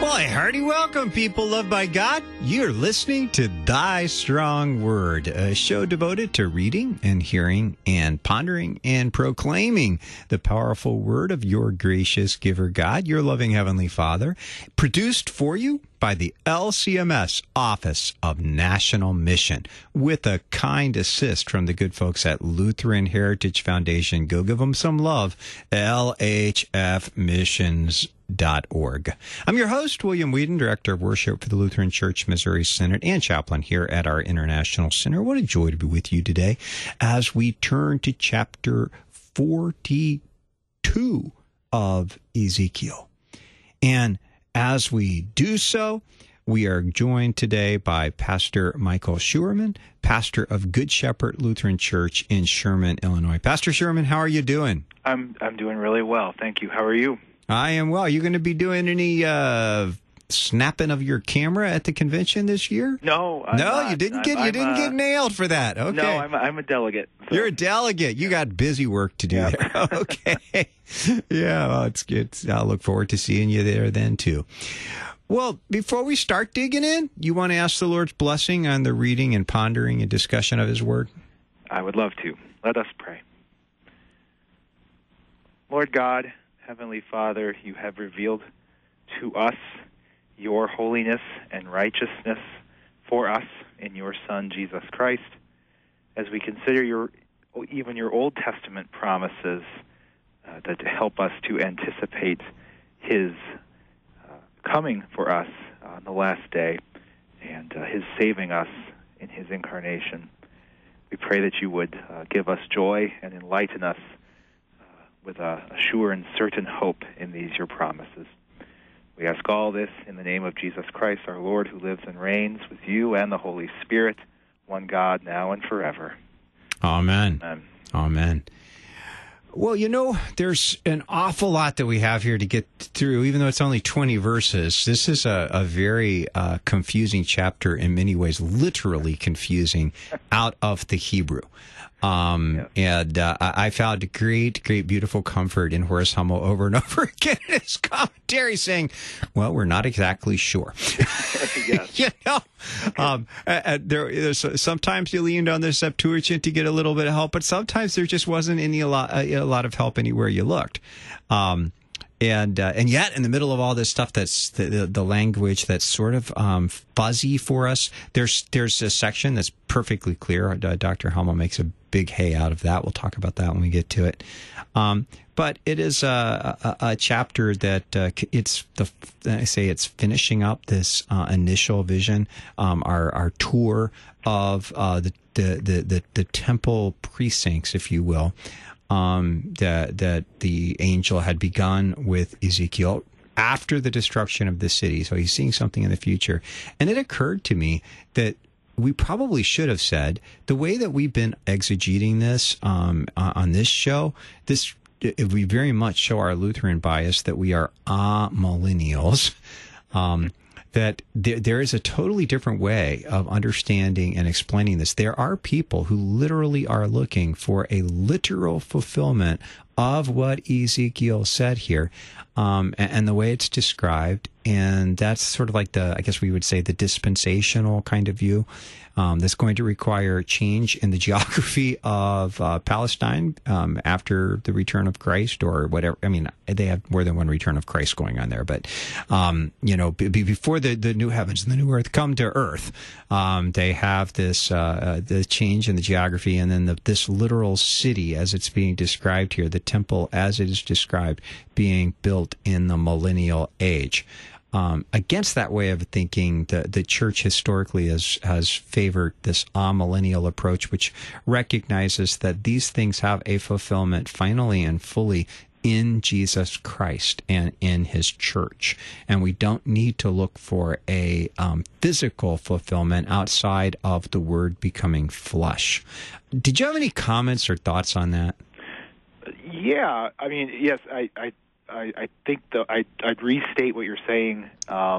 Well, a hearty welcome, people loved by God. You're listening to Thy Strong Word, a show devoted to reading and hearing and pondering and proclaiming the powerful word of your gracious giver God, your loving Heavenly Father, produced for you by the LCMS Office of National Mission, with a kind assist from the good folks at Lutheran Heritage Foundation. Go give them some love, LHFmissions.org. I'm your host, William Whedon, Director of Worship for the Lutheran Church Missouri Synod and Chaplain here at our International Center. What a joy to be with you today as we turn to chapter 42 of Ezekiel. And as we do so, we are joined today by Pastor Michael Schuerman, pastor of Good Shepherd Lutheran Church in Sherman, Illinois. Pastor Schuerman, how are you doing? I'm doing really well, thank you. How are you? I am well. Are you going to be doing any snapping of your camera at the convention this year? No, I'm not. You didn't get nailed for that. Okay. No, I'm a delegate. So. You're a delegate. You got busy work to do there. Okay. Yeah, well, it's good. I'll look forward to seeing you there then too. Well, before we start digging in, you want to ask the Lord's blessing on the reading and pondering and discussion of His Word? I would love to. Let us pray. Lord God, Heavenly Father, you have revealed to us your holiness and righteousness for us in your Son, Jesus Christ. As we consider even your Old Testament promises that help us to anticipate His coming for us on the last day and His saving us in His incarnation, we pray that you would give us joy and enlighten us with a sure and certain hope in these your promises. We ask all this in the name of Jesus Christ, our Lord, who lives and reigns with you and the Holy Spirit, one God, now and forever. Amen. Amen. Amen. Well, there's an awful lot that we have here to get through, even though it's only 20 verses. This is a very confusing chapter in many ways, literally confusing out of the Hebrew. And I found great, beautiful comfort in Horace Hummel over and over again in his commentary saying, well, we're not exactly sure. Sometimes you leaned on the Septuagint to get a little bit of help, but sometimes there just wasn't a lot of help anywhere you looked. And yet, in the middle of all this stuff, that's the language that's sort of fuzzy for us. There's a section that's perfectly clear. Dr. Hummel makes a big hay out of that. We'll talk about that when we get to it. But it is a chapter that it's finishing up this initial vision, our tour of the temple precincts, if you will. That the angel had begun with Ezekiel after the destruction of the city. So he's seeing something in the future. And it occurred to me that we probably should have said, the way that we've been exegeting this on this show, we very much show our Lutheran bias that we are millennials. That there is a totally different way of understanding and explaining this. There are people who literally are looking for a literal fulfillment of what Ezekiel said here, and the way it's described. And that's sort of like I guess we would say the dispensational kind of view. That's going to require change in the geography of Palestine after the return of Christ, or whatever. I mean, they have more than one return of Christ going on there, but before the new heavens and the new earth come to earth, they have this the change in the geography, and then this literal city as it's being described here, the temple as it is described, being built in the millennial age. Against that way of thinking, the church historically has favored this amillennial approach, which recognizes that these things have a fulfillment finally and fully in Jesus Christ and in His church. And we don't need to look for a physical fulfillment outside of the Word becoming flesh. Did you have any comments or thoughts on that? Yeah, I mean, yes, I think I'd restate what you're saying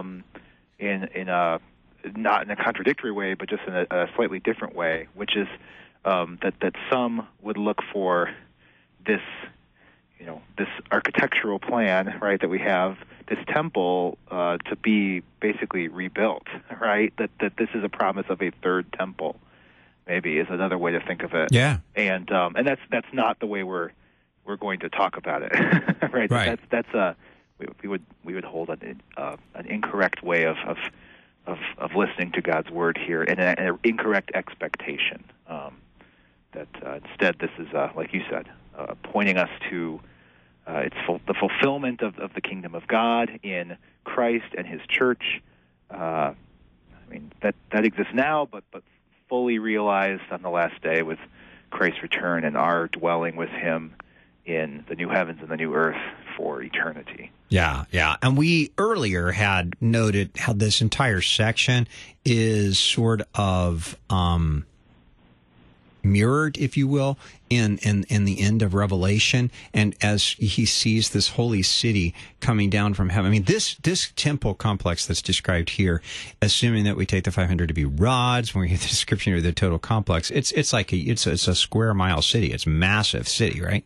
in a not in a contradictory way, but just in a slightly different way, which is that some would look for this this architectural plan, right, that we have, this temple to be basically rebuilt, right? That this is a promise of a third temple, maybe, is another way to think of it. Yeah. And that's not the way we're going to talk about it, right? Right. We would hold an incorrect way of listening to God's word here, and an incorrect expectation. That instead, this is like you said, pointing us to the fulfillment of the kingdom of God in Christ and His church. I mean that exists now, but fully realized on the last day with Christ's return and our dwelling with Him in the new heavens and the new earth for eternity. Yeah. And we earlier had noted how this entire section is sort of mirrored, if you will, in the end of Revelation. And as he sees this holy city coming down from heaven, I mean, this temple complex that's described here, assuming that we take the 500 to be rods, when we get the description of the total complex, it's like it's a square mile city. It's a massive city, right?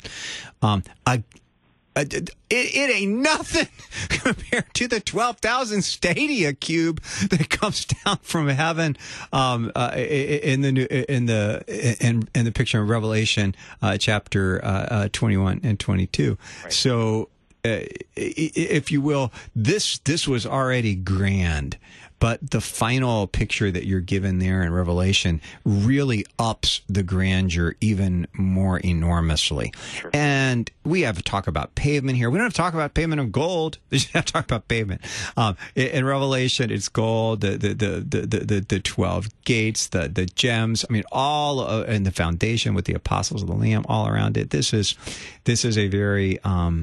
It ain't nothing compared to the 12,000 stadia cube that comes down from heaven in the picture of Revelation chapter 21 and 22. Right. So, if you will, this was already grand. But the final picture that you're given there in Revelation really ups the grandeur even more enormously. Sure. And we have to talk about pavement here. We don't have to talk about pavement of gold. We just have to talk about pavement. In Revelation, it's gold, the 12 gates, the gems. I mean, all in the foundation with the apostles of the Lamb all around it. This is a very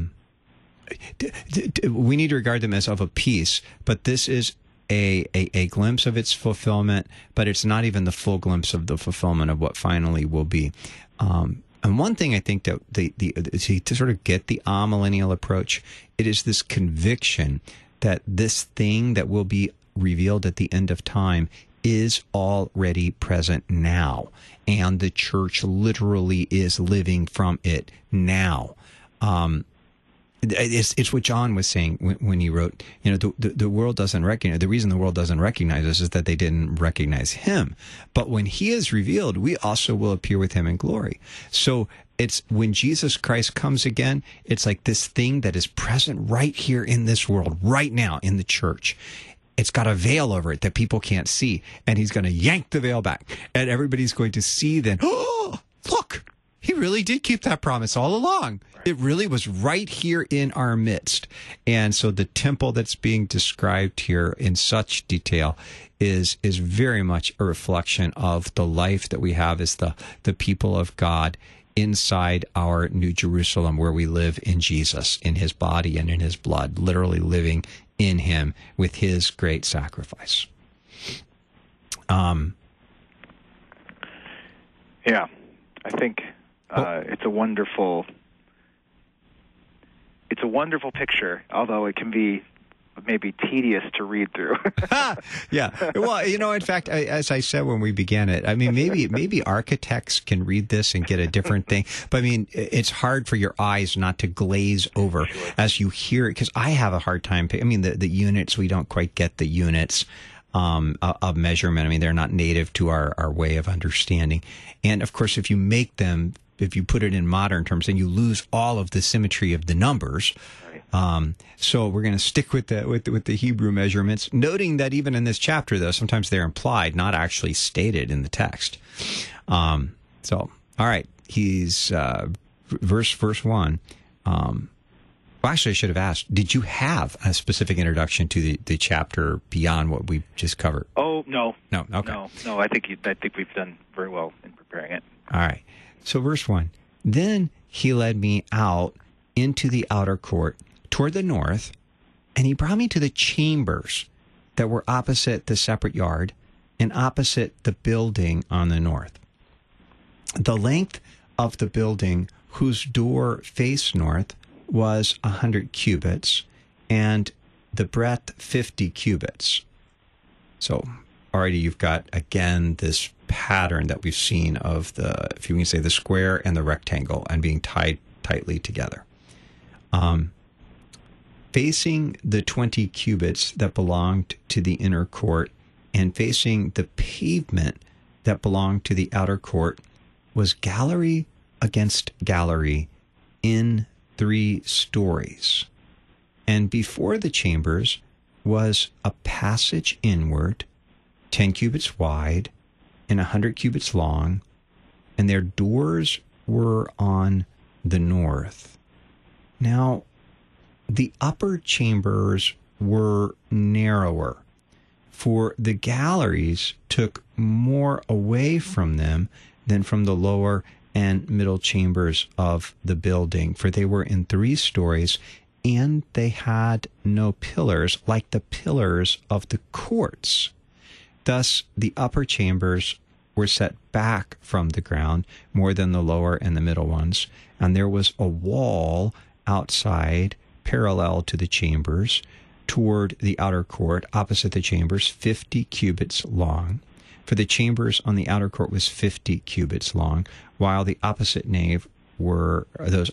we need to regard them as of a piece, but this is a glimpse of its fulfillment, but it's not even the full glimpse of the fulfillment of what finally will be. And one thing I think that to sort of get the amillennial approach, it is this conviction that this thing that will be revealed at the end of time is already present now, and the church literally is living from it now. It's what John was saying when he wrote, the world doesn't recognize, the reason the world doesn't recognize us is that they didn't recognize him. But when he is revealed, we also will appear with him in glory. So it's when Jesus Christ comes again, it's like this thing that is present right here in this world, right now in the church. It's got a veil over it that people can't see. And he's going to yank the veil back. And everybody's going to see then, oh, look, he really did keep that promise all along. It really was right here in our midst. And so the temple that's being described here in such detail is very much a reflection of the life that we have as the people of God inside our New Jerusalem, where we live in Jesus, in his body and in his blood, literally living in him with his great sacrifice. Yeah, I think it's a wonderful picture, although it can be maybe tedious to read through. Yeah. Well, in fact, as I said when we began it, I mean, maybe architects can read this and get a different thing. But I mean, it's hard for your eyes not to glaze over as you hear it, because I have a hard time. I mean, the units, we don't quite get the units of measurement. I mean, they're not native to our way of understanding. And of course, if you put it in modern terms, then you lose all of the symmetry of the numbers. So we're going to stick with the Hebrew measurements, noting that even in this chapter, though, sometimes they're implied, not actually stated in the text. All right, he's verse 1. Well, actually, I should have asked, did you have a specific introduction to the chapter beyond what we just covered? Oh, no. No, okay. No, I think we've done very well in preparing it. All right. So verse 1, then he led me out into the outer court toward the north, and he brought me to the chambers that were opposite the separate yard and opposite the building on the north. The length of the building whose door faced north was 100 cubits, and the breadth 50 cubits. So already you've got, again, this pattern that we've seen of if you can say, the square and the rectangle and being tied tightly together. Facing the 20 cubits that belonged to the inner court and facing the pavement that belonged to the outer court was gallery against gallery in 3 stories. And before the chambers was a passage inward, 10 cubits wide and 100 cubits long, and their doors were on the north. Now, the upper chambers were narrower, for the galleries took more away from them than from the lower and middle chambers of the building, for they were in 3 stories, and they had no pillars like the pillars of the courts. Thus, the upper chambers were set back from the ground more than the lower and the middle ones, and there was a wall outside parallel to the chambers toward the outer court, opposite the chambers, 50 cubits long. For the chambers on the outer court was 50 cubits long, while those opposite the nave were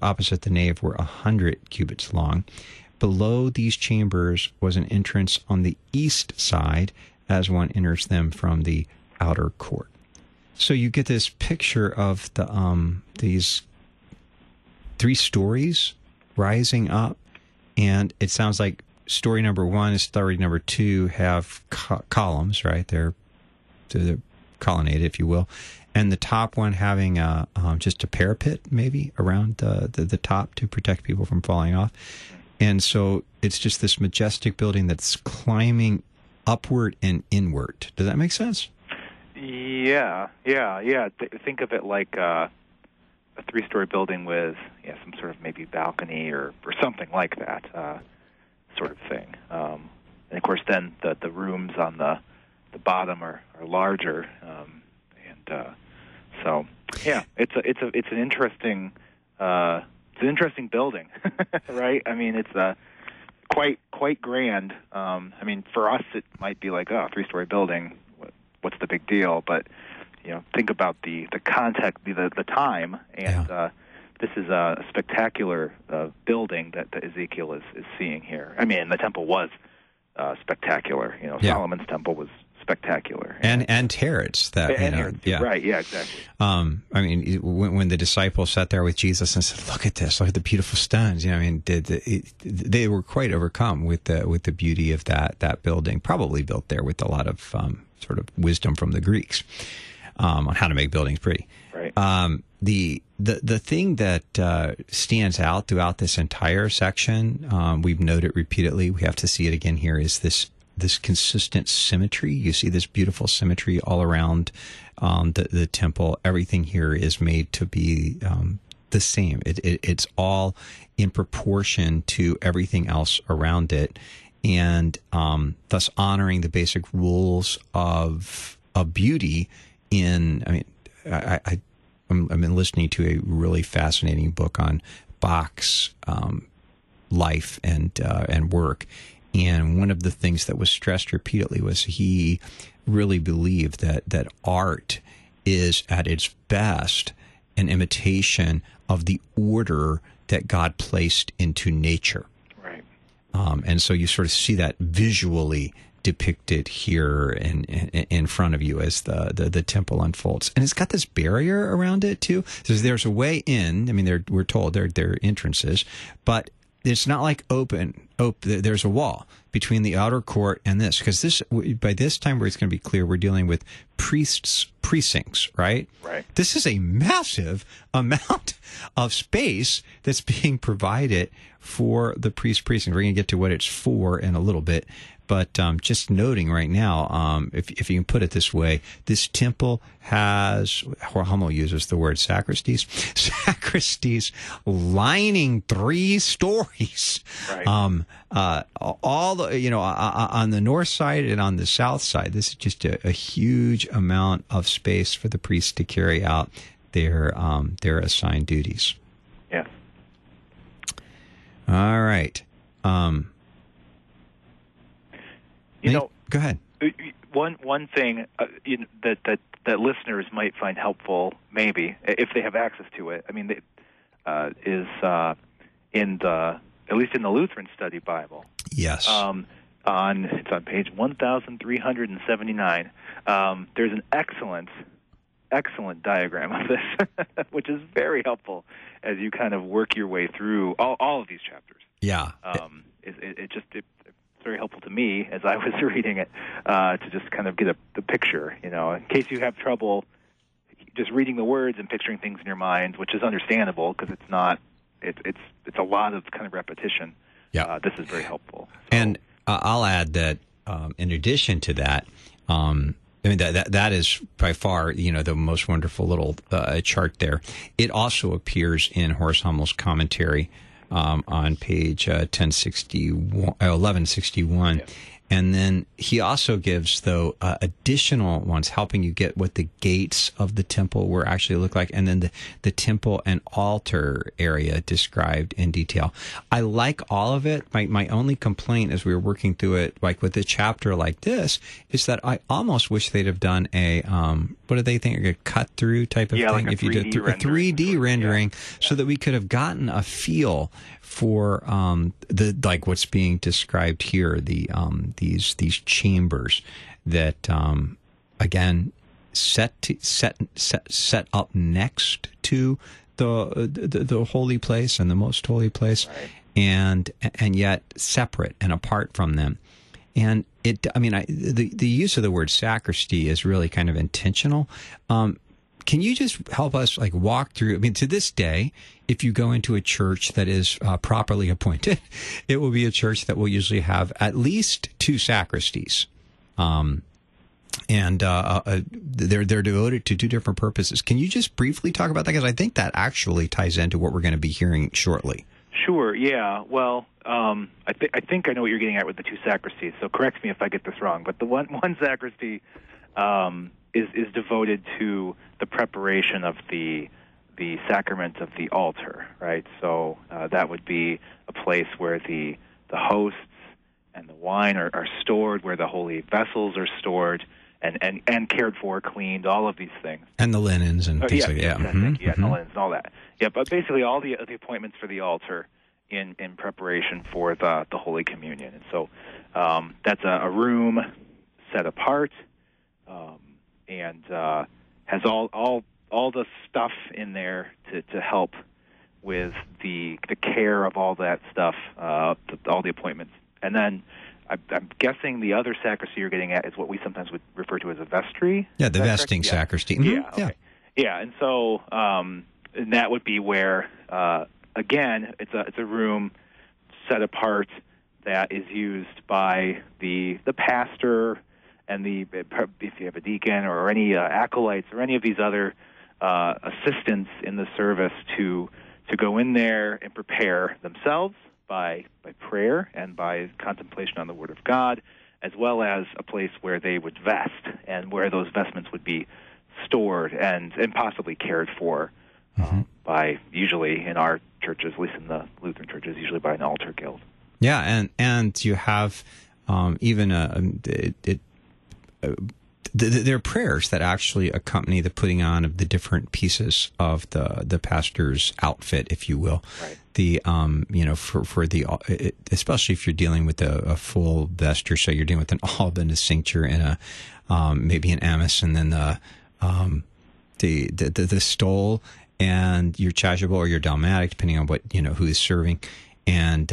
100 cubits long. Below these chambers was an entrance on the east side as one enters them from the outer court. So you get this picture of these 3 stories rising up, and it sounds like story number 1 and story number 2 have columns, right? They're colonnaded, if you will, and the top one having just a parapet maybe around the top to protect people from falling off. And so it's just this majestic building that's climbing upward and inward. Does that make sense? Yeah. Think of it like a 3-story building with some sort of maybe balcony or something like that sort of thing. And of course, then the rooms on the bottom are larger, so it's an interesting building, right? I mean, it's quite grand. I mean, for us, it might be like, a 3-story building. What's the big deal? But think about the context, the time, and this is a spectacular building that Ezekiel is seeing here. I mean, the temple was spectacular. Solomon's temple was spectacular, and Herod's right, exactly. I mean, when the disciples sat there with Jesus and said, "Look at this! Look at the beautiful stones." I mean, they were quite overcome with the beauty of that building, probably built there with a lot of sort of wisdom from the Greeks on how to make buildings pretty. Right. The thing that stands out throughout this entire section, we've noted repeatedly, we have to see it again here, is this consistent symmetry. You see this beautiful symmetry all around the temple. Everything here is made to be the same. It's all in proportion to everything else around it, and thus honoring the basic rules of beauty. I've been listening to a really fascinating book on Bach's life and work. And one of the things that was stressed repeatedly was he really believed that art is at its best an imitation of the order that God placed into nature. Right. And so you sort of see that visually depicted here in front of you as the temple unfolds. And it's got this barrier around it too. So there's a way in. I mean, we're told they're entrances, but it's not like open. There's a wall between the outer court and this, because by this time where it's going to be clear, we're dealing with precincts, right? Right. This is a massive amount of space that's being provided for the priest precinct. We're going to get to what it's for in a little bit. But just noting right now, if you can put it this way, this temple has, Hummel uses the word sacristies lining 3 stories. Right. All the, on the north side and on the south side. This is just a huge amount of space for the priests to carry out their assigned duties. Yeah. All right. Go ahead. One thing that listeners might find helpful, maybe if they have access to it. I mean, is in the at least in the Lutheran Study Bible. Yes. It's on page 1379. There's an excellent diagram of this, which is very helpful as you kind of work your way through all of these chapters. Yeah. It's very helpful to me as I was reading it to just kind of get the picture, in case you have trouble just reading the words and picturing things in your mind, which is understandable because it's not. It's a lot of kind of repetition. Yeah. This is very helpful. So, and I'll add that in addition to that, I mean that is by far the most wonderful little chart there. It also appears in Horace Hummel's commentary on page 1161. Yeah. And then he also gives, though, additional ones helping you get what the gates of the temple were actually look like, and then the temple and altar area described in detail. I like all of it. My only complaint as we were working through it, like with a chapter like this, is that I almost wish they'd have done a, what do they think, a cut-through type of thing? Like if you did a 3D rendering, so that we could have gotten a feel for what's being described here, these chambers that again set up next to the holy place and the most holy place, right, and yet separate and apart from them. And the use of the word sacristy is really kind of intentional. Can you just help us walk through? I mean, to this day, if you go into a church that is properly appointed, it will be a church that will usually have at least 2 sacristies. And they're devoted to 2 different purposes. Can you just briefly talk about that? Because I think that actually ties into what we're going to be hearing shortly. Sure, yeah. Well, I think I know what you're getting at with the 2 sacristies, so correct me if I get this wrong. But the one sacristy is devoted to the preparation of the sacrament of the altar, right? So that would be a place where the hosts and the wine are stored, where the holy vessels are stored and cared for, cleaned, all of these things. And the linens and things like that. Yeah, and the linens and all that. Yeah, but basically all the appointments for the altar in preparation for the Holy Communion. And so that's a room set apart, and has all the stuff in there to help with the care of all that stuff, all the appointments. And then I'm guessing the other sacristy you're getting at is what we sometimes would refer to as a vestry. Yeah, the vesting sacristy. Mm-hmm. Yeah, okay. Yeah, and so and that would be where again it's a room set apart that is used by the pastor and if you have a deacon or any acolytes or any of these other assistants in the service to go in there and prepare themselves by prayer and by contemplation on the Word of God, as well as a place where they would vest and where those vestments would be stored and possibly cared for by, usually in our churches, at least in the Lutheran churches, usually by an altar guild. Yeah, and you have even there are prayers that actually accompany the putting on of the different pieces of the pastor's outfit, if you will. Right. The for the especially if you're dealing with a full vesture, so you're dealing with an alb and a cincture and a maybe an amice, and then the stole and your chasuble or your dalmatic, depending on what who is serving, and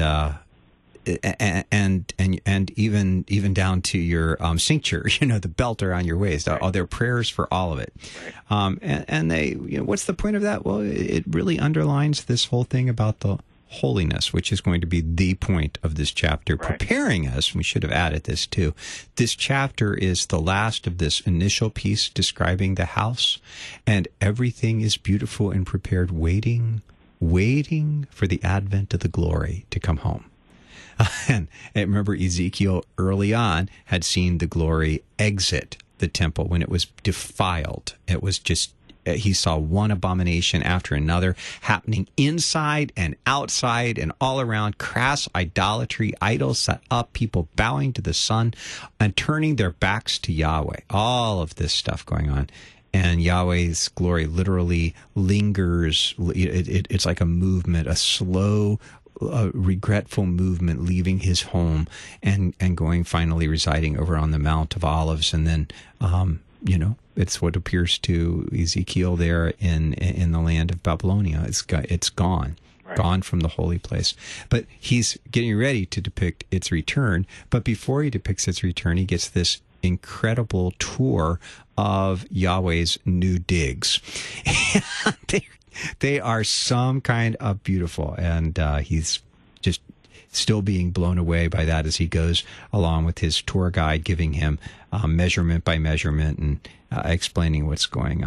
even down to your cincture, the belt around your waist. Right. There are prayers for all of it. Right. And they, what's the point of that? Well, it really underlines this whole thing about the holiness, which is going to be the point of this chapter, right, preparing us. We should have added this too. This chapter is the last of this initial piece describing the house, and everything is beautiful and prepared, waiting for the advent of the glory to come home. And remember, Ezekiel early on had seen the glory exit the temple when it was defiled. It was just, he saw one abomination after another happening inside and outside and all around. Crass idolatry, idols set up, people bowing to the sun and turning their backs to Yahweh. All of this stuff going on. And Yahweh's glory literally lingers. It's like a movement, a slow a regretful movement, leaving his home and going finally residing over on the Mount of Olives. And then, it's what appears to Ezekiel there in the land of Babylonia. It's gone. Right. Gone from the holy place. But he's getting ready to depict its return. But before he depicts its return, he gets this incredible tour of Yahweh's new digs. They are some kind of beautiful. And he's just still being blown away by that as he goes along with his tour guide, giving him measurement by measurement and explaining what's going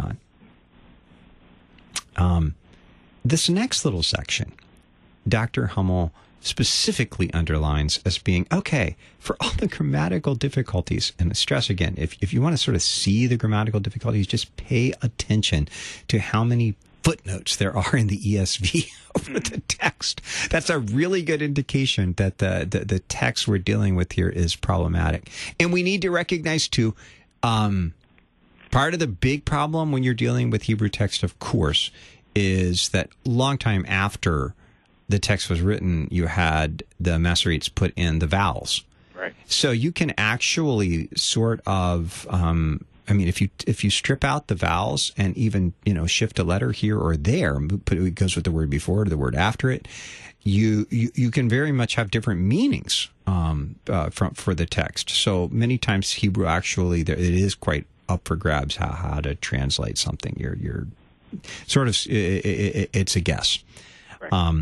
on. This next little section, Dr. Hummel specifically underlines as being, okay, for all the grammatical difficulties, and stress again, if you want to sort of see the grammatical difficulties, just pay attention to how many footnotes there are in the ESV over the text. That's a really good indication that the text we're dealing with here is problematic. And we need to recognize, too, part of the big problem when you're dealing with Hebrew text, of course, is that long time after the text was written, you had the Masoretes put in the vowels. Right. So you can actually sort of, if you strip out the vowels and even, shift a letter here or there, it goes with the word before or the word after it, you can very much have different meanings for the text. So many times Hebrew actually, it is quite up for grabs how to translate something. You're sort of, it's a guess. Right.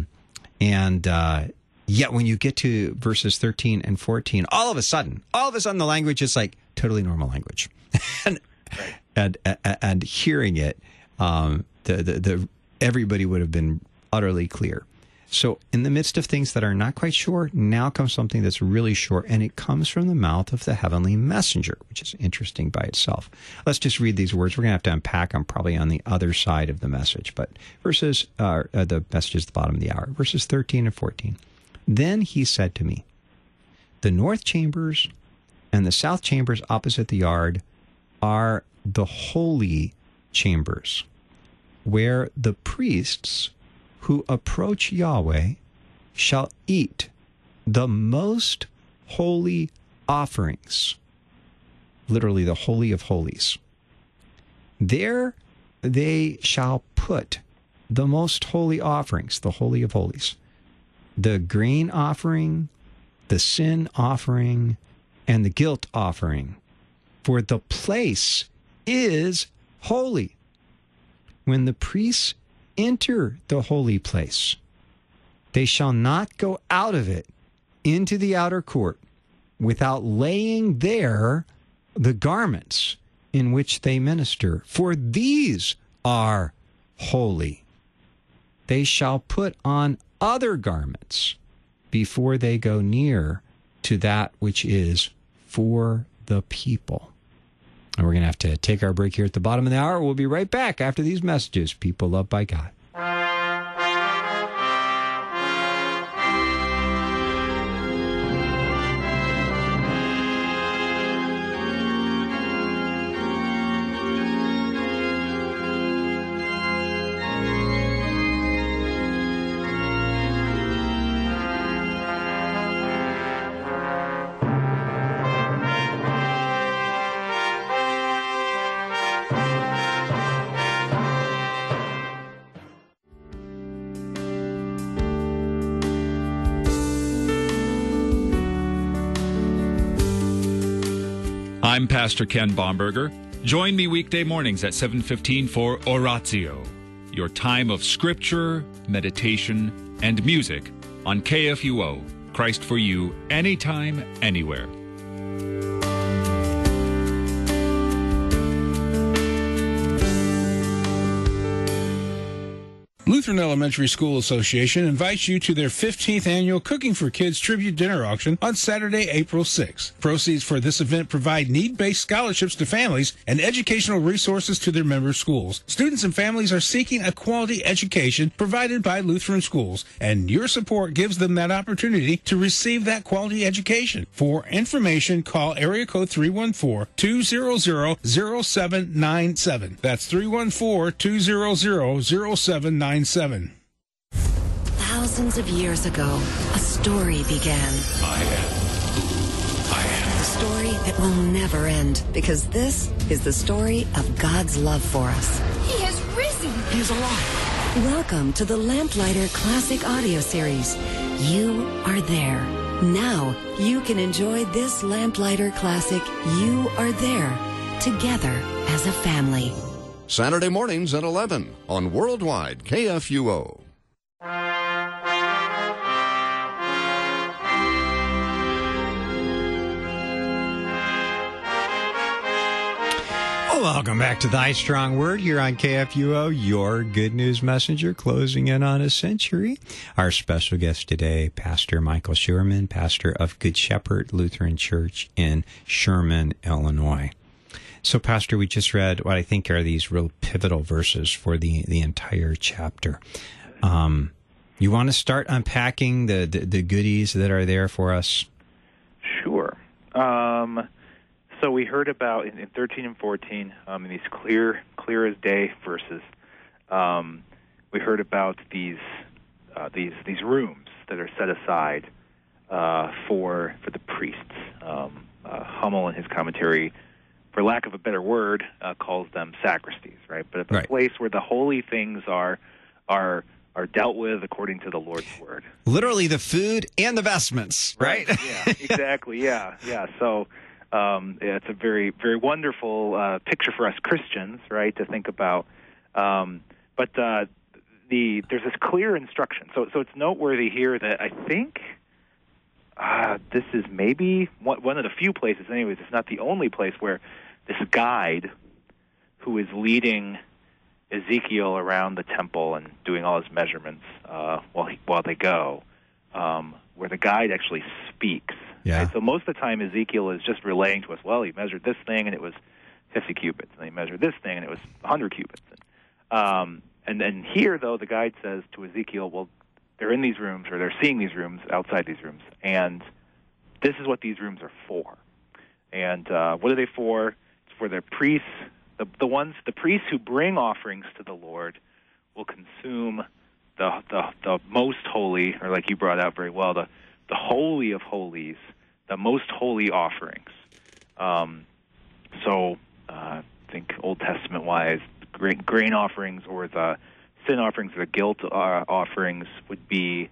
Yet when you get to verses 13 and 14, all of a sudden, the language is like totally normal language. and hearing it, everybody would have been utterly clear. So in the midst of things that are not quite sure, now comes something that's really sure, and it comes from the mouth of the heavenly messenger, which is interesting by itself. Let's just read these words. We're going to have to unpack them probably on the other side of the message, but the message is the bottom of the hour. Verses 13 and 14. Then he said to me, the north chambers and the south chambers opposite the yard are the holy chambers, where the priests who approach Yahweh shall eat the most holy offerings, literally the Holy of Holies. There they shall put the most holy offerings, the Holy of Holies, the grain offering, the sin offering, and the guilt offering, for the place is holy. When the priests enter the holy place, they shall not go out of it into the outer court without laying there the garments in which they minister, for these are holy. They shall put on other garments before they go near to that which is for the people. And we're going to have to take our break here at the bottom of the hour. We'll be right back after these messages. People loved by God. I'm Pastor Ken Baumberger. Join me weekday mornings at 7:15 for Oratio, your time of scripture, meditation, and music on KFUO, Christ for you, anytime, anywhere. Lutheran Elementary School Association invites you to their 15th annual Cooking for Kids Tribute Dinner Auction on Saturday, April 6th. Proceeds for this event provide need-based scholarships to families and educational resources to their member schools. Students and families are seeking a quality education provided by Lutheran schools, and your support gives them that opportunity to receive that quality education. For information, call area code 314-200-0797. That's 314-200-0797. Thousands of years ago, a story began. I am who I am. A story that will never end, because this is the story of God's love for us. He has risen. He is alive. Welcome to the Lamplighter Classic Audio Series. You are there. Now you can enjoy this Lamplighter Classic, You Are There, together as a family. Saturday mornings at 11 on Worldwide KFUO. Welcome back to Thy Strong Word here on KFUO, your good news messenger, closing in on a century. Our special guest today, Pastor Michael Sherman, pastor of Good Shepherd Lutheran Church in Sherman, Illinois. So, Pastor, we just read what I think are these real pivotal verses for the entire chapter. You want to start unpacking the goodies that are there for us? Sure. So we heard about in 13 and 14 in these clear as day verses. We heard about these rooms that are set aside for the priests. Hummel in his commentary, for lack of a better word, calls them sacristies, right? But a place where the holy things are dealt with according to the Lord's word. Literally the food and the vestments, right? Yeah, exactly. Yeah. So. It's a very, very wonderful picture for us Christians, right, to think about. But there's this clear instruction. So it's noteworthy here that I think this is maybe one of the few places, anyways, it's not the only place where this guide who is leading Ezekiel around the temple and doing all his measurements while they go, where the guide actually speaks. Yeah. Right? So most of the time Ezekiel is just relaying to us, well, he measured this thing and it was 50 cubits, and he measured this thing and it was 100 cubits. And then here, though, the guide says to Ezekiel, well, they're in these rooms, or they're seeing these rooms outside these rooms, and this is what these rooms are for. And what are they for? It's for the priests. The priests who bring offerings to the Lord will consume the most holy, or like you brought out very well, the holy of holies, the most holy offerings. So I think Old Testament-wise, grain offerings or the sin offerings or the guilt offerings would be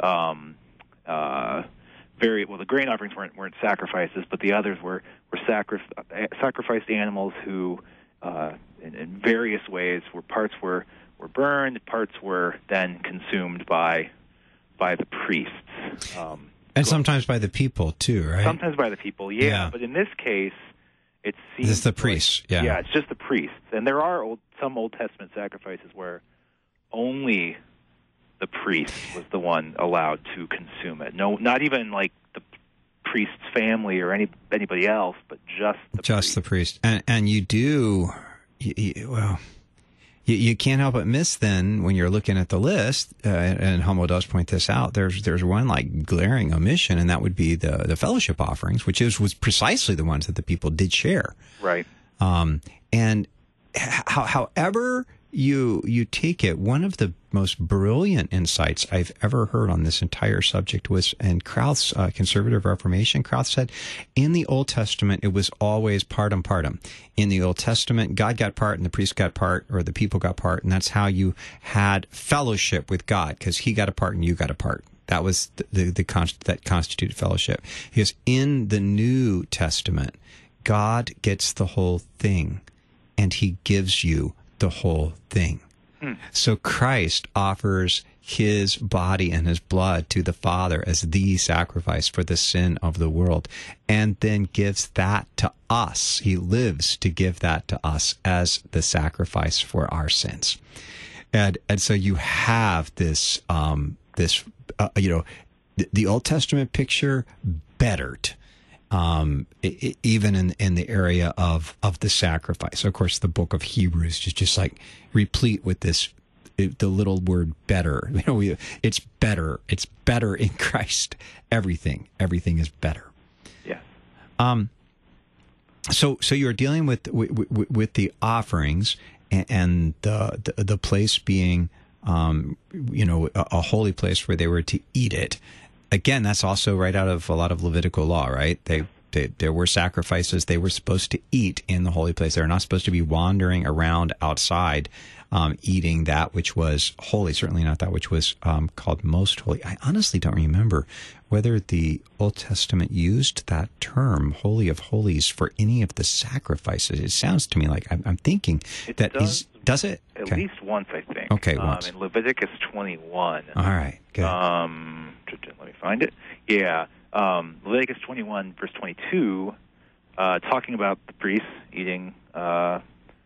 very well. The grain offerings weren't sacrifices, but the others were sacrificed animals who, in various ways, parts were burned, parts were then consumed by the priests. And sometimes by the people, too, right? Sometimes by the people, yeah. But in this case, it seems... It's the priests, yeah. Yeah, it's just the priests. And there are some Old Testament sacrifices where only the priest was the one allowed to consume it. No, not even like the priest's family or anybody else, but just the priest. The priest. And you do... You can't help but miss then when you're looking at the list, and Hummel does point this out, there's one like glaring omission, and that would be the fellowship offerings, which was precisely the ones that the people did share. Right. And however you take it, one of the most brilliant insights I've ever heard on this entire subject was, and Krauth's Conservative Reformation, Krauth said, in the Old Testament, it was always partum partum. In the Old Testament, God got part and the priest got part, or the people got part, and that's how you had fellowship with God, because he got a part and you got a part. That was that constituted fellowship. Because in the New Testament, God gets the whole thing, and he gives you the whole thing. So Christ offers his body and his blood to the Father as the sacrifice for the sin of the world, and then gives that to us. He lives to give that to us as the sacrifice for our sins. And so you have this, the Old Testament picture bettered. Even in the area of the sacrifice. Of course, the book of Hebrews is just like replete with the little word better. It's better. It's better in Christ. Everything is better. Yeah. So you're dealing with the offerings and the place being a holy place where they were to eat it. Again, that's also right out of a lot of Levitical law, right? There were sacrifices they were supposed to eat in the holy place. They're not supposed to be wandering around outside eating that which was holy, certainly not that which was called most holy. I honestly don't remember whether the Old Testament used that term, Holy of Holies, for any of the sacrifices. It sounds to me like I'm thinking that does it? At Okay. least once, I think. Okay, once. In Leviticus 21. All right, good. Let me find it. Yeah. Leviticus 21, verse 22, talking about the priest eating the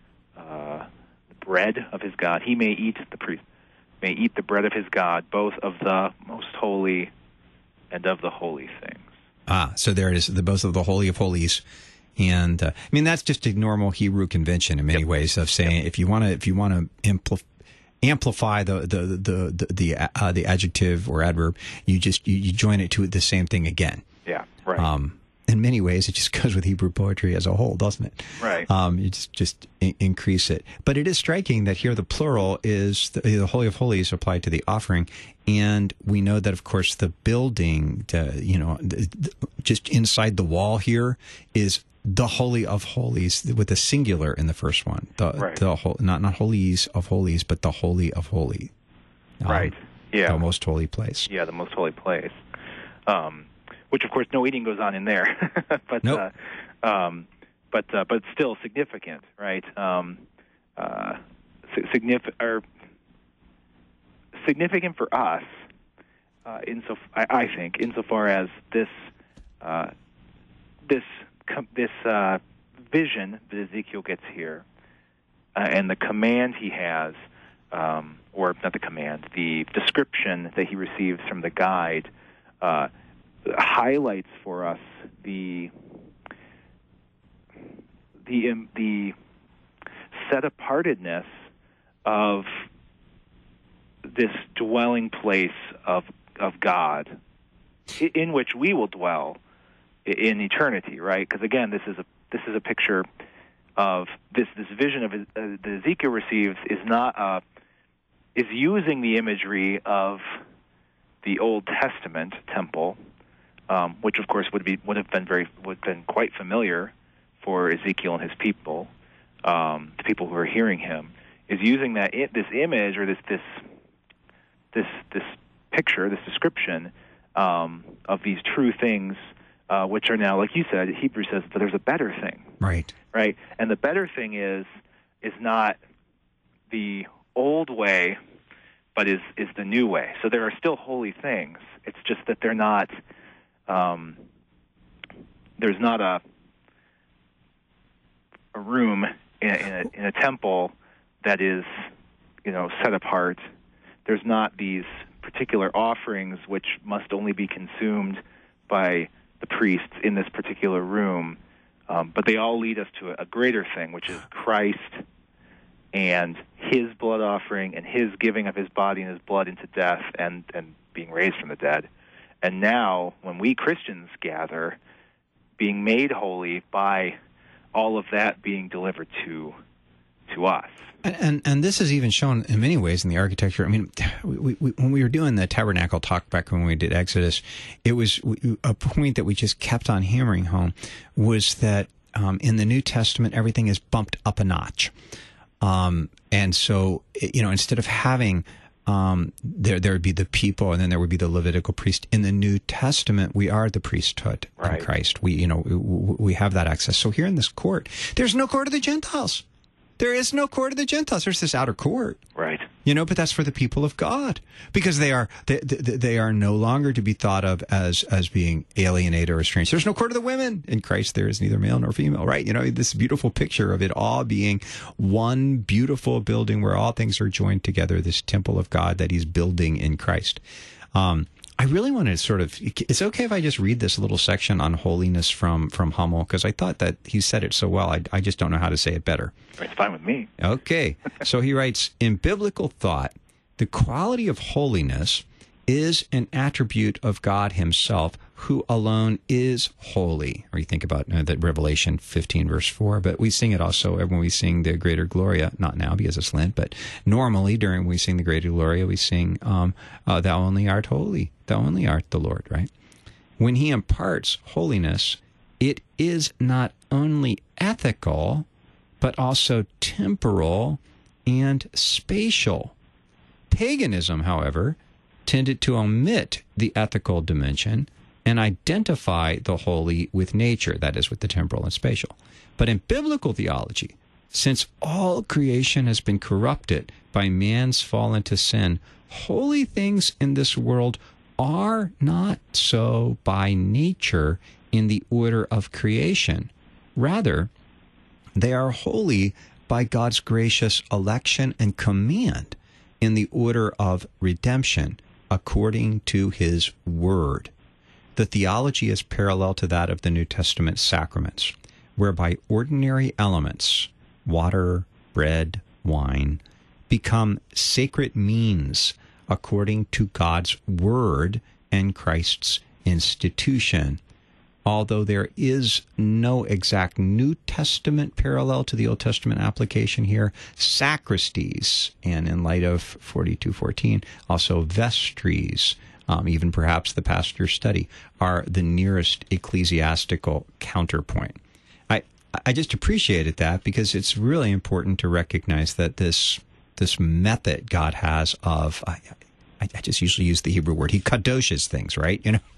bread of his God. The priest may eat the bread of his God, both of the most holy and of the holy things. So there it is, both of the Holy of Holies. And I mean, that's just a normal Hebrew convention in many ways of saying if you want to amplify the adjective or adverb, you join it to the same thing again. Yeah, right. In many ways, it just goes with Hebrew poetry as a whole, doesn't it? Right. You just increase it. But it is striking that here the plural is the Holy of Holies applied to the offering, and we know that, of course, the building, just inside the wall here is the Holy of Holies with a singular in the first one. Not Holies of Holies, but the Holy of Holies. Right. Yeah. The most holy place. Yeah, the most holy place. Which, of course, no eating goes on in there. But nope. But still significant, right? Significant for us, I think, insofar as this vision that Ezekiel gets here, and the command he has, or not the command, the description that he receives from the guide, highlights for us the set-apartedness of this dwelling place of God, in which we will dwell in eternity, right? Because again, this is a picture of this vision of that Ezekiel receives is using the imagery of the Old Testament temple, which of course would have been quite familiar for Ezekiel and his people, the people who are hearing him, is using this image or this picture, this description of these true things, which are now, like you said, Hebrews says that there's a better thing, right? And the better thing is not the old way, but is the new way. So there are still holy things. It's just that they're not. There's not a room in a temple that is, set apart. There's not these particular offerings which must only be consumed by the priests in this particular room, but they all lead us to a greater thing, which is Christ and his blood offering and his giving of his body and his blood into death and being raised from the dead. And now, when we Christians gather, being made holy by all of that being delivered to us. And this is even shown in many ways in the architecture. I mean, when we were doing the tabernacle talk back when we did Exodus, it was a point that we just kept on hammering home was that in the New Testament, everything is bumped up a notch. And so, instead of having there would be the people, and then there would be the Levitical priest. In the New Testament, we are the priesthood in Christ. We have that access. So here in this court, there's no court of the Gentiles. There is no court of the Gentiles. There's this outer court, right? But that's for the people of God, because they are no longer to be thought of as being alienated or estranged. There's no court of the women in Christ. There is neither male nor female, right? This beautiful picture of it all being one beautiful building where all things are joined together. This temple of God that He's building in Christ. I really want to it's okay if I just read this little section on holiness from Hummel, because I thought that he said it so well. I just don't know how to say it better. It's fine with me. Okay. So he writes, in biblical thought, the quality of holiness is an attribute of God Himself, who alone is holy. Or you think about that Revelation 15, verse 4, but we sing it also when we sing the Greater Gloria, not now because it's Lent, but normally when we sing the Greater Gloria, we sing, Thou only art holy, Thou only art the Lord, right? When he imparts holiness, it is not only ethical, but also temporal and spatial. Paganism, however, tended to omit the ethical dimension and identify the holy with nature, that is, with the temporal and spatial. But in biblical theology, since all creation has been corrupted by man's fall into sin, holy things in this world are not so by nature in the order of creation. Rather, they are holy by God's gracious election and command in the order of redemption according to his word. The theology is parallel to that of the New Testament sacraments, whereby ordinary elements, water, bread, wine, become sacred means according to God's word and Christ's institution. Although there is no exact New Testament parallel to the Old Testament application here, sacristies, and in light of 42:14, also vestries, even perhaps the pastor's study, are the nearest ecclesiastical counterpoint. I just appreciated that because it's really important to recognize that this method God has of... I just usually use the Hebrew word. He kadoshes things, right?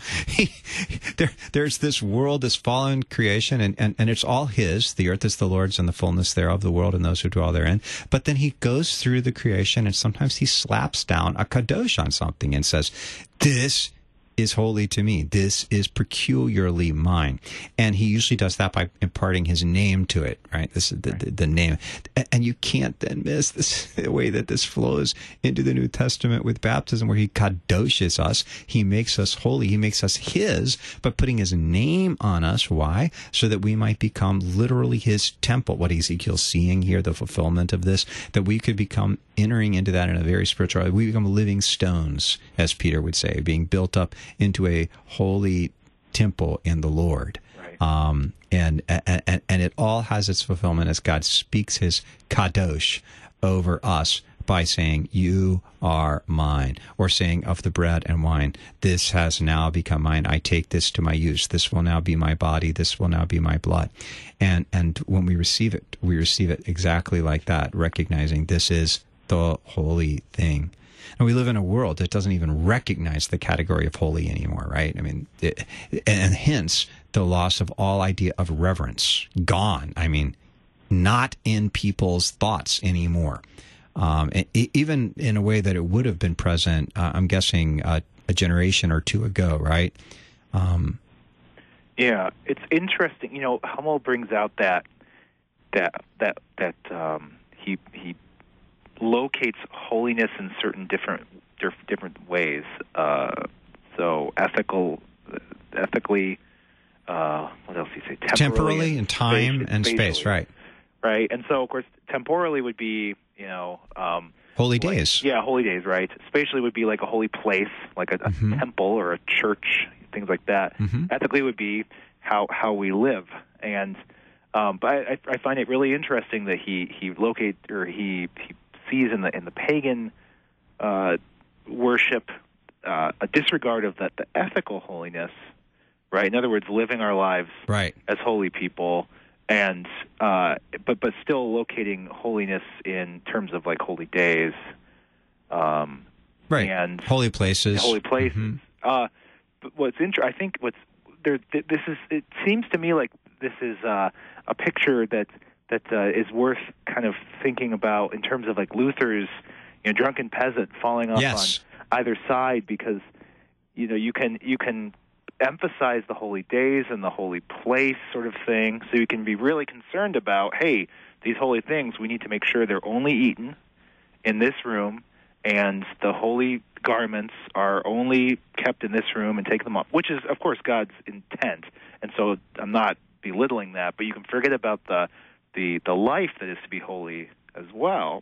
There's this world, this fallen creation, and it's all his. The earth is the Lord's and the fullness thereof, the world and those who dwell therein. But then he goes through the creation, and sometimes he slaps down a kadosh on something and says, this is holy to me. This is peculiarly mine. And he usually does that by imparting his name to it, right? This is the name. And you can't then miss this, the way that this flows into the New Testament with baptism, where he kadoshes us. He makes us holy. He makes us his, but putting his name on us. Why? So that we might become literally his temple. What Ezekiel's seeing here, the fulfillment of this, that we could become entering into that in a very spiritual way. We become living stones, as Peter would say, being built up into a holy temple in the Lord. Right. And it all has its fulfillment as God speaks his kadosh over us by saying, you are mine, or saying of the bread and wine, this has now become mine. I take this to my use. This will now be my body. This will now be my blood. And when we receive it exactly like that, recognizing this is the holy thing. And we live in a world that doesn't even recognize the category of holy anymore, right? I mean, and hence the loss of all idea of reverence. Gone. I mean, not in people's thoughts anymore. Even in a way that it would have been present, I'm guessing, a generation or two ago, right? Yeah, it's interesting. You know, Hummel brings out that he locates holiness in certain different ways. So ethically, what else do you say? Temporally and time and space, right? Right, and so of course, temporally would be holy days. Yeah, holy days, right? Spatially would be like a holy place, like a temple or a church, things like that. Ethically would be how we live, and but I find it really interesting that he sees in the pagan worship a disregard of the ethical holiness, right? In other words, living our lives as holy people, and but still locating holiness in terms of like holy days, and holy places. But what's I think what's there. This is. It seems to me like this is a picture that is worth kind of thinking about in terms of like Luther's, drunken peasant falling off on either side, because you can emphasize the holy days and the holy place sort of thing, so you can be really concerned about, hey, these holy things, we need to make sure they're only eaten in this room, and the holy garments are only kept in this room and take them off, which is of course God's intent, and so I'm not belittling that, but you can forget about the life that is to be holy as well,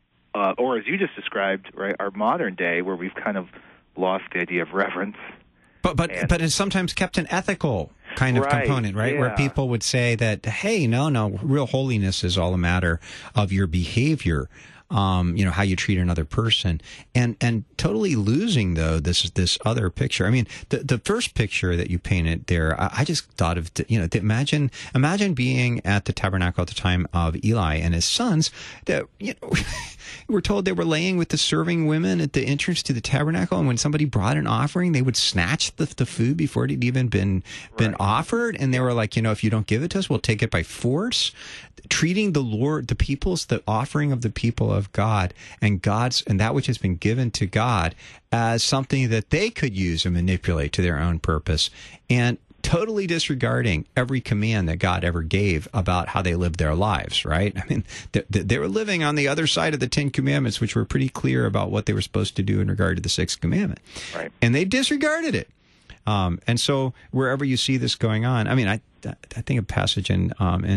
or as you just described, right? Our modern day, where we've kind of lost the idea of reverence But it's sometimes kept an ethical kind of component, right? Yeah. Where people would say that, hey, no, real holiness is all a matter of your behavior, how you treat another person, and totally losing though this other picture. I mean, the first picture that you painted there, I just thought of, imagine being at the tabernacle at the time of Eli and his sons that, we're told they were laying with the serving women at the entrance to the tabernacle, and when somebody brought an offering, they would snatch the food before it had even been offered, and they were like, if you don't give it to us, we'll take it by force. Treating the offering of the people of God and that which has been given to God as something that they could use and manipulate to their own purpose, and totally disregarding every command that God ever gave about how they lived their lives, right? I mean, they were living on the other side of the Ten Commandments, which were pretty clear about what they were supposed to do in regard to the Sixth Commandment. Right. And they disregarded it. And so wherever you see this going on, I mean, I think a passage in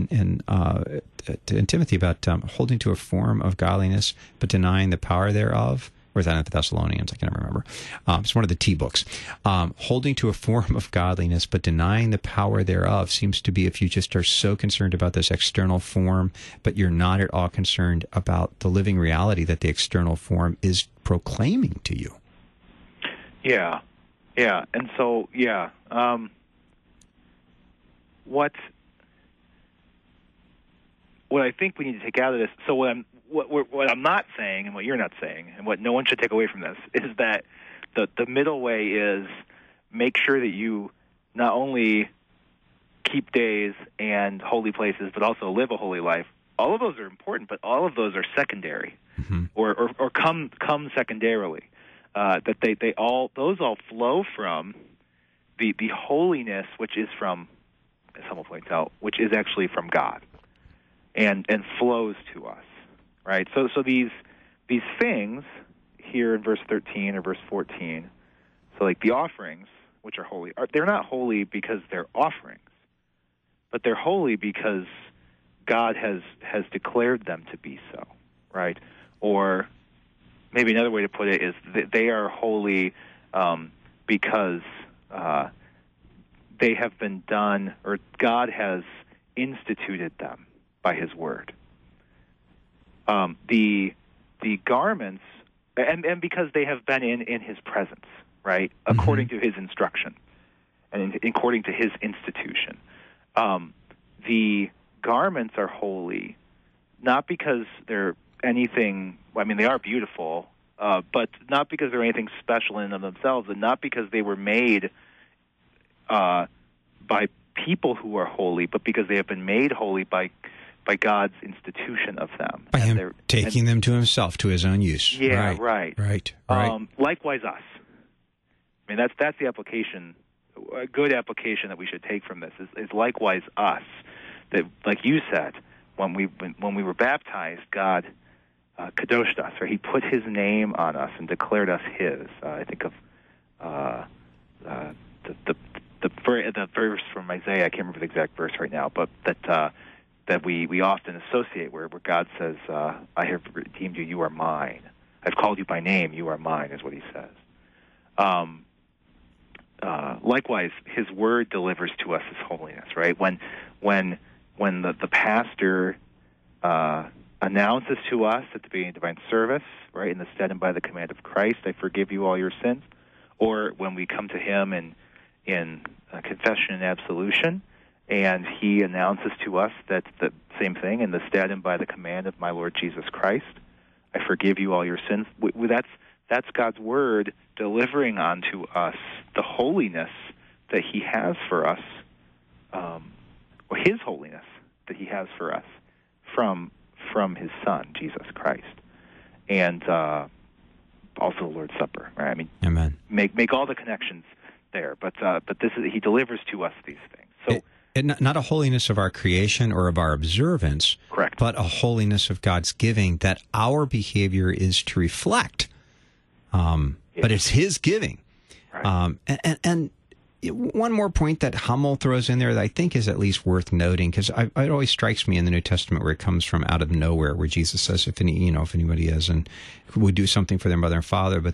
Timothy about holding to a form of godliness but denying the power thereof. Or is that in the Thessalonians? I can't remember. It's one of the T books. Holding to a form of godliness but denying the power thereof seems to be if you just are so concerned about this external form, but you're not at all concerned about the living reality that the external form is proclaiming to you. Yeah. Yeah. And so, what I think we need to take out of this, so what I'm not saying, and what you're not saying, and what no one should take away from this, is that the middle way is make sure that you not only keep days and holy places, but also live a holy life. All of those are important, but all of those are secondary, or come secondarily. That those all flow from the holiness, which is from, as Hummel points out, which is actually from God, and flows to us. Right, so these things here in verse 13 or verse 14, so like the offerings, which are holy, they're not holy because they're offerings, but they're holy because God has declared them to be so, right? Or maybe another way to put it is that they are holy because they have been done, or God has instituted them by His word. The garments, and because they have been in His presence, right, according to His instruction and according to His institution. The garments are holy, not because they're anything, I mean, they are beautiful, but not because they're anything special in and of themselves, and not because they were made by people who are holy, but because they have been made holy by God's institution of them. By Him taking them to Himself, to His own use. Yeah, right. Likewise us. I mean, that's the application, a good application that we should take from this, is likewise us. That, like you said, when we were baptized, God kadoshed us, or He put His name on us and declared us His. I think of the verse from Isaiah. I can't remember the exact verse right now, but that we often associate where God says, I have redeemed you, you are mine. I've called you by name, you are mine, is what He says. Likewise, His word delivers to us His holiness, right? When the pastor announces to us at the beginning of divine service, right, in the stead and by the command of Christ, I forgive you all your sins, or when we come to Him in confession and absolution, and He announces to us that the same thing, in the stead and by the command of my Lord Jesus Christ, I forgive you all your sins. That's God's word delivering onto us the holiness that He has for us, or His holiness that He has for us from His Son, Jesus Christ, and also the Lord's Supper. Right? I mean, Amen. Make all the connections there, but this is, He delivers to us these things. So. Not a holiness of our creation or of our observance, correct, but a holiness of God's giving that our behavior is to reflect. But it's His giving. Right. And one more point that Hummel throws in there that I think is at least worth noting, because it always strikes me in the New Testament where it comes from out of nowhere, where Jesus says, if anybody is and would do something for their mother and father, but they've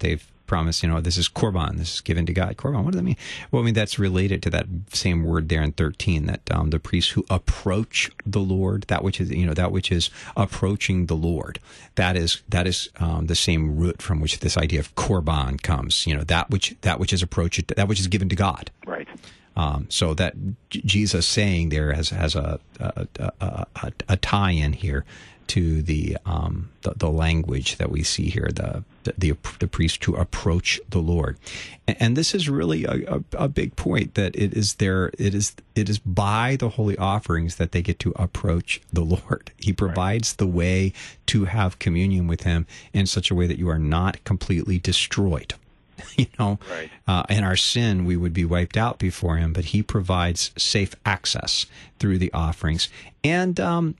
promise, this is korban, this is given to God. Korban, what does that mean? Well, I mean, that's related to that same word there in 13, that the priests who approach the Lord, that which is approaching the Lord, that is the same root from which this idea of korban comes. That which is approached, that which is given to God. Right. So that Jesus saying there has a tie-in here to the language that we see here, the priest to approach the Lord, and this is really a big point, that it is by the holy offerings that they get to approach the Lord. He provides the way to have communion with Him in such a way that you are not completely destroyed. Right. In our sin, we would be wiped out before Him, but He provides safe access through the offerings, and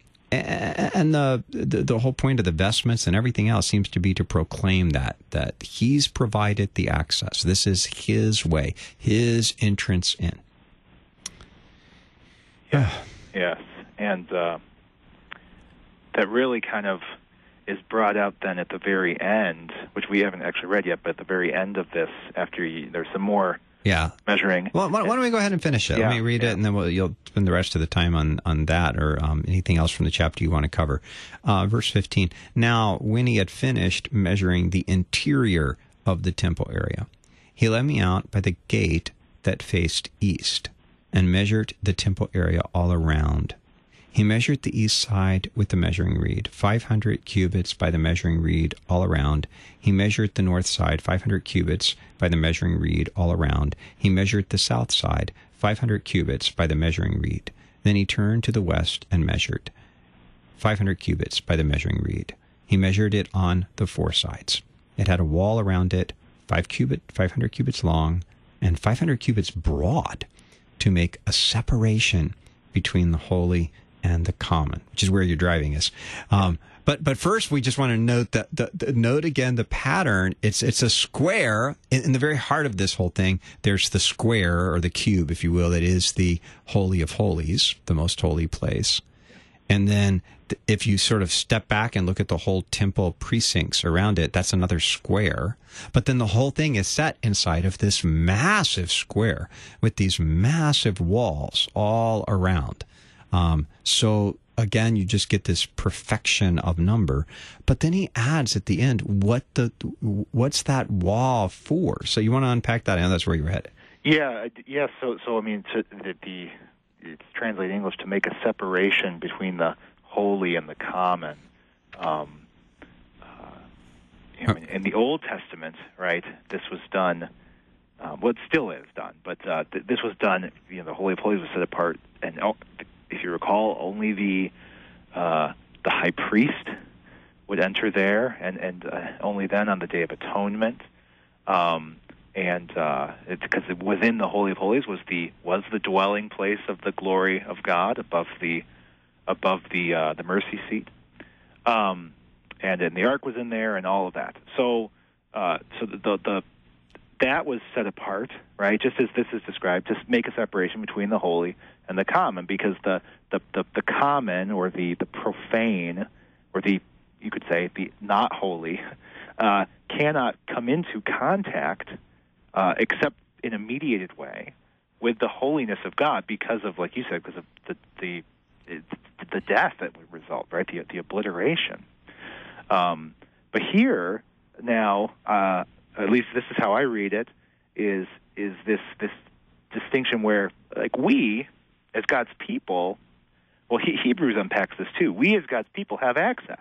the whole point of the vestments and everything else seems to be to proclaim that He's provided the access. This is His way, His entrance in. Yes, and that really kind of is brought out then at the very end, which we haven't actually read yet, but at the very end of this, after there's some more measuring. Well, why don't we go ahead and finish it? Let me read it, and then you'll spend the rest of the time on that, or anything else from the chapter you want to cover. Verse 15, now when he had finished measuring the interior of the temple area, he led me out by the gate that faced east, and measured the temple area all around. He measured the east side with the measuring reed, 500 cubits by the measuring reed all around. He measured the north side, 500 cubits by the measuring reed all around. He measured the south side, 500 cubits by the measuring reed. Then he turned to the west and measured, 500 cubits by the measuring reed. He measured it on the four sides. It had a wall around it, 500 cubits long, and 500 cubits broad, to make a separation between the holy and the common, which is where you're driving us. But first, we just want to note note again the pattern. It's a square in the very heart of this whole thing. There's the square, or the cube, if you will, that is the Holy of Holies, the most holy place. And then if you sort of step back and look at the whole temple precincts around it, that's another square. But then the whole thing is set inside of this massive square with these massive walls all around. So again, you just get this perfection of number. But then he adds at the end, what's that wall for? So you want to unpack that? I know that's where you're headed. Yeah. So I mean, it's translated in English to make a separation between the holy and the common. In the Old Testament, right, this was done. Well, it still is done, but this was done. The Holy of Holies was set apart, and if you recall, only the high priest would enter there, and only then on the Day of Atonement. It's because within the Holy of Holies was the dwelling place of the glory of God above the mercy seat, and then the ark was in there and all of that. So that was set apart, right? Just as this is described, just make a separation between the holy and the common, because the common, or the profane, or you could say the not holy, cannot come into contact except in a mediated way with the holiness of God, because of, like you said, because of the death that would result, right? The obliteration. But here now, at least this is how I read it, is this distinction where, like, we as God's people, well, Hebrews unpacks this too. We as God's people have access.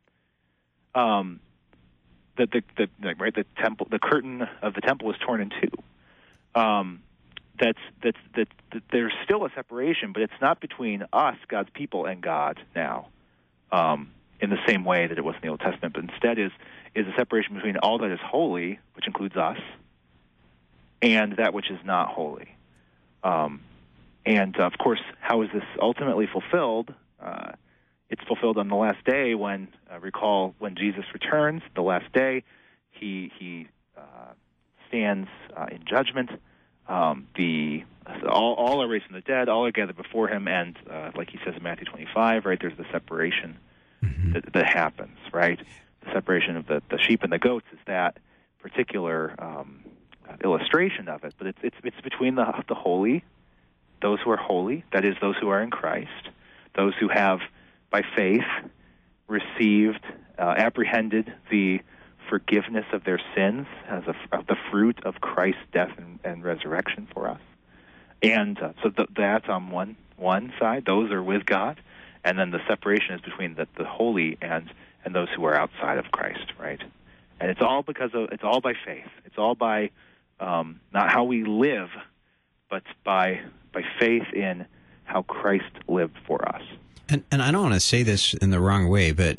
The temple, the curtain of the temple is torn in two. There's still a separation, but it's not between us, God's people, and God now, in the same way that it was in the Old Testament, but instead is a separation between all that is holy, which includes us, and that which is not holy. And of course, how is this ultimately fulfilled? It's fulfilled on the last day when, recall, when Jesus returns, the last day, he stands in judgment. All are raised from the dead, all are gathered before him, and like he says in Matthew 25, right, there's the separation that happens, right? The separation of the sheep and the goats is that particular illustration of it, but it's between the holy, those who are holy, that is, those who are in Christ, those who have, by faith, received, apprehended the forgiveness of their sins as the fruit of Christ's death and resurrection for us. And so that's on one side. Those are with God. And then the separation is between the holy and those who are outside of Christ, right? And it's all it's all by faith. It's all by not how we live, but by faith in how Christ lived for us. And I don't want to say this in the wrong way, but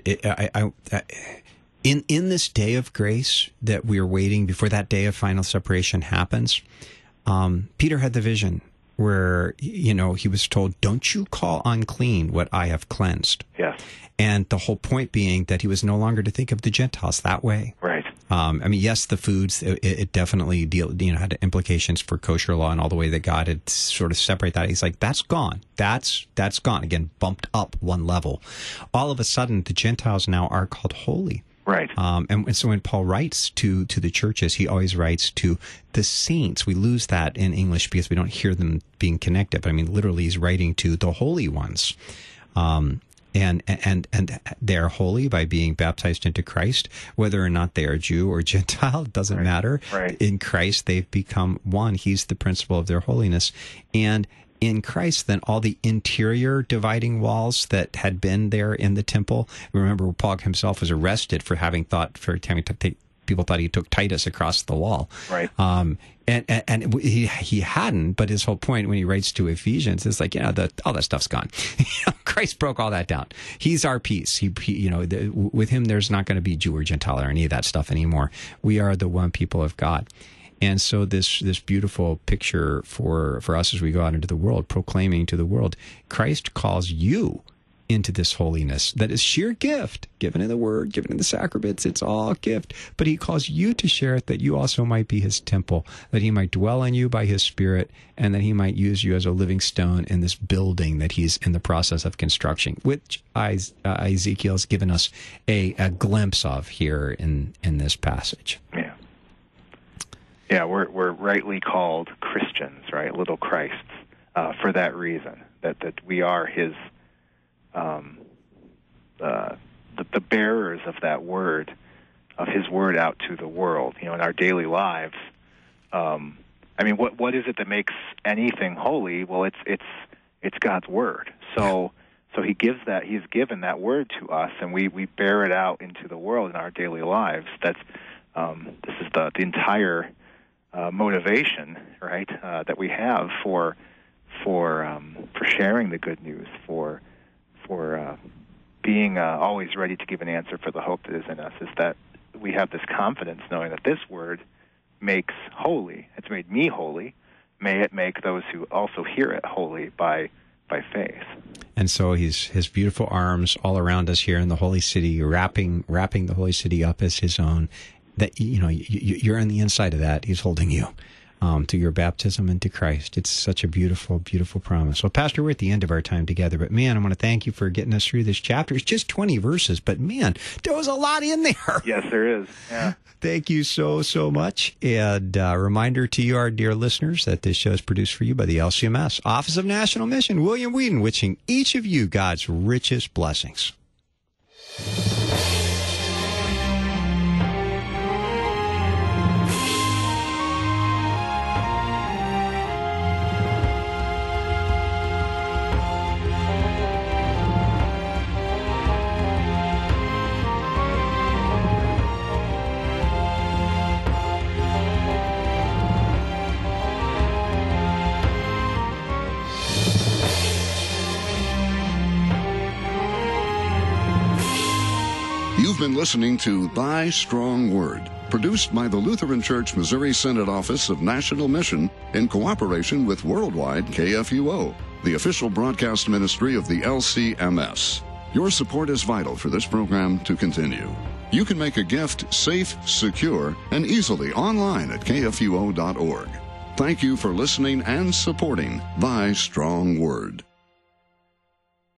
in this day of grace that we are waiting before that day of final separation happens, Peter had the vision where, he was told, don't you call unclean what I have cleansed. Yes. And the whole point being that he was no longer to think of the Gentiles that way. Right. Yes, the foods, it definitely had implications for kosher law and all the way that God had sort of separated that. He's like, that's gone. That's gone. Again, bumped up one level. All of a sudden, the Gentiles now are called holy. Right. And so when Paul writes to the churches, he always writes to the saints. We lose that in English because we don't hear them being connected. But literally, he's writing to the holy ones. And they're holy by being baptized into Christ, whether or not they are Jew or Gentile, it doesn't matter. Right. In Christ, they've become one. He's the principle of their holiness. And in Christ, then all the interior dividing walls that had been there in the temple. Remember, Paul himself was arrested for people thought he took Titus across the wall. Right. And he hadn't, but his whole point when he writes to Ephesians is like, all that stuff's gone. Christ broke all that down. He's our peace. With him, there's not going to be Jew or Gentile or any of that stuff anymore. We are the one people of God. And so this beautiful picture for us as we go out into the world, proclaiming to the world, Christ calls you into this holiness that is sheer gift, given in the Word, given in the sacraments. It's all gift. But he calls you to share it, that you also might be his temple, that he might dwell in you by his Spirit, and that he might use you as a living stone in this building that he's in the process of construction, which Ezekiel's given us a glimpse of here in this passage. Yeah. Yeah, we're rightly called Christians, right? Little Christs, for that reason, that we are his, the bearers of that word, of his word out to the world. In our daily lives. What is it that makes anything holy? Well, it's God's word. So he gives that. He's given that word to us, and we bear it out into the world in our daily lives. That's this is the entire motivation, right, that we have for sharing the good news, for being always ready to give an answer for the hope that is in us, is that we have this confidence knowing that this word makes holy. It's made me holy. May it make those who also hear it holy by faith. And so his beautiful arms all around us here in the holy city, wrapping the holy city up as his own. That you're on the inside of that. He's holding you to your baptism and to Christ. It's such a beautiful, beautiful promise. Well, Pastor, we're at the end of our time together, but man, I want to thank you for getting us through this chapter. It's just 20 verses, but man, there was a lot in there. Yes, there is. Yeah. Thank you so, so much. And a reminder to you, our dear listeners, that this show is produced for you by the LCMS, Office of National Mission. William Whedon, wishing each of you God's richest blessings. You've been listening to Thy Strong Word, produced by the Lutheran Church Missouri Synod Office of National Mission in cooperation with Worldwide KFUO, the official broadcast ministry of the LCMS. Your support is vital for this program to continue. You can make a gift safe, secure, and easily online at kfuo.org. Thank you for listening and supporting Thy Strong Word.